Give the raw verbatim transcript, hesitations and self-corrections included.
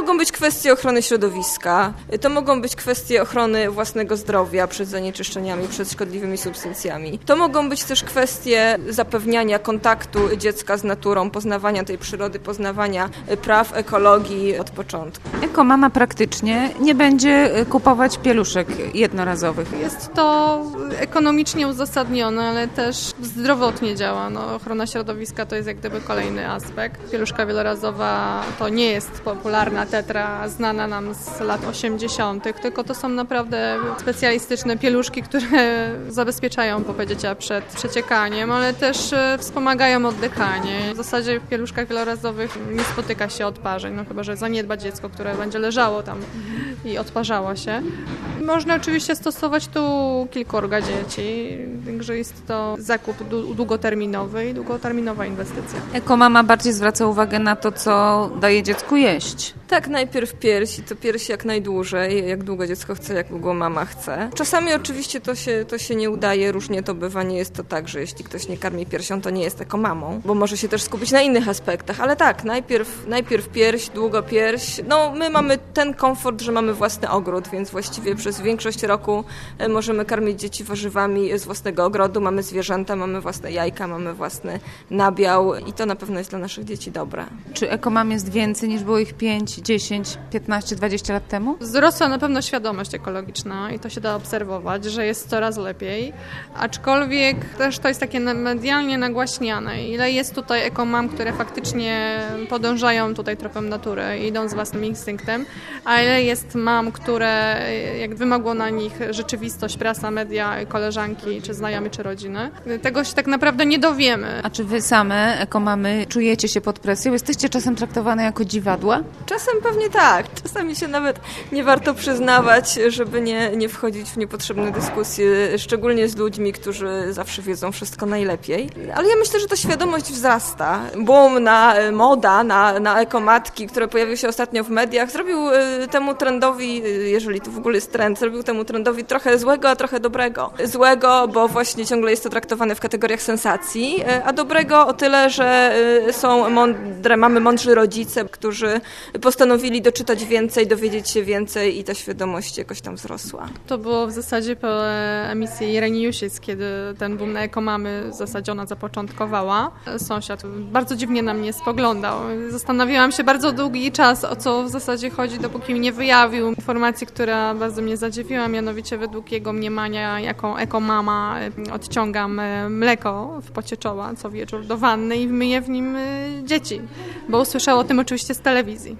mogą być kwestie ochrony środowiska, to mogą być kwestie ochrony własnego zdrowia przed zanieczyszczeniami, przed szkodliwymi substancjami. To mogą być też kwestie zapewniania kontaktu dziecka z naturą, poznawania tej przyrody, poznawania praw ekologii od początku. Ekomama praktycznie nie będzie kupować pieluszek jednorazowych. Jest to ekonomicznie uzasadnione, ale też zdrowotnie działa. No, ochrona środowiska to jest jak gdyby kolejny aspekt. Pieluszka wielorazowa to nie jest popularna tetra znana nam z lat osiemdziesiątych, tylko to są naprawdę specjalistyczne pieluszki, które zabezpieczają popę dzieciaka przed przeciekaniem, ale też wspomagają oddychanie. W zasadzie w pieluszkach wielorazowych nie spotyka się odparzeń, no chyba że zaniedba dziecko, które będzie leżało tam i odparzało się. Można oczywiście stosować tu kilkorga dzieci, także jest to zakup długoterminowy i długoterminowa inwestycja. Ekomama bardziej zwraca uwagę na to, co daje dziecku jeść. Tak, najpierw piersi, to piersi jak najdłużej, jak długo dziecko chce, jak długo mama chce. Czasami oczywiście to się, to się nie udaje, różnie to bywa, nie jest to tak, że jeśli ktoś nie karmi piersią, to nie jest ekomamą, bo może się też skupić na innych aspektach, ale tak, najpierw, najpierw pierś, długo pierś. No my mamy ten komfort, że mamy własny ogród, więc właściwie przez większość roku możemy karmić dzieci warzywami z własnego ogrodu, mamy zwierzęta, mamy własne jajka, mamy własny nabiał i to na pewno jest dla naszych dzieci dobre. Czy ekomam jest więcej niż było ich pięć, dziesięć, piętnaście, dwadzieścia lat temu? Wzrosła na pewno świadomość ekologiczna i to się da obserwować, że jest coraz lepiej, aczkolwiek też to jest takie medialnie nagłaśniane. Ile jest tutaj ekomam, które faktycznie podążają tutaj tropem natury i idą z własnym instynktem, a ile jest mam, które jak wymogło na nich rzeczywistość, prasa, media, koleżanki, czy znajomi, czy rodziny. Tego się tak naprawdę nie dowiemy. A czy wy same, ekomamy, czujecie się pod presją? Jesteście czasem traktowane jako dziwadła? Czasem pewnie tak. Czasami się nawet nie warto przyznawać, żeby nie, nie wchodzić w niepotrzebne dyskusje, szczególnie z ludźmi, którzy zawsze wiedzą wszystko najlepiej. Ale ja myślę, że ta świadomość wzrasta. Boom na moda, na, na ekomatki, które pojawiły się ostatnio w mediach, zrobił temu trendowi, jeżeli to w ogóle jest trend, zrobił temu trendowi trochę złego, a trochę dobrego. Złego, bo właśnie ciągle jest to traktowane w kategoriach sensacji, a dobrego o tyle, że są mądre, mamy mądrzy rodzice, którzy postanowili doczytać więcej, dowiedzieć się więcej i ta świadomość jakoś tam wzrosła. To było w zasadzie po emisji Ireni Jusic, kiedy ten boom na ekomamy w zasadzie ona zapoczątkowała. Sąsiad bardzo dziwnie na mnie spoglądał. Zastanawiałam się bardzo długi czas, o co w zasadzie chodzi, dopóki mi nie wyjawił informacji, która bardzo mnie zadziwiła, mianowicie według jego mniemania, jaką ekomama odciągam mleko w pocie czoła co wieczór do wanny i myję w nim dzieci, bo usłyszał o tym oczywiście z telewizji.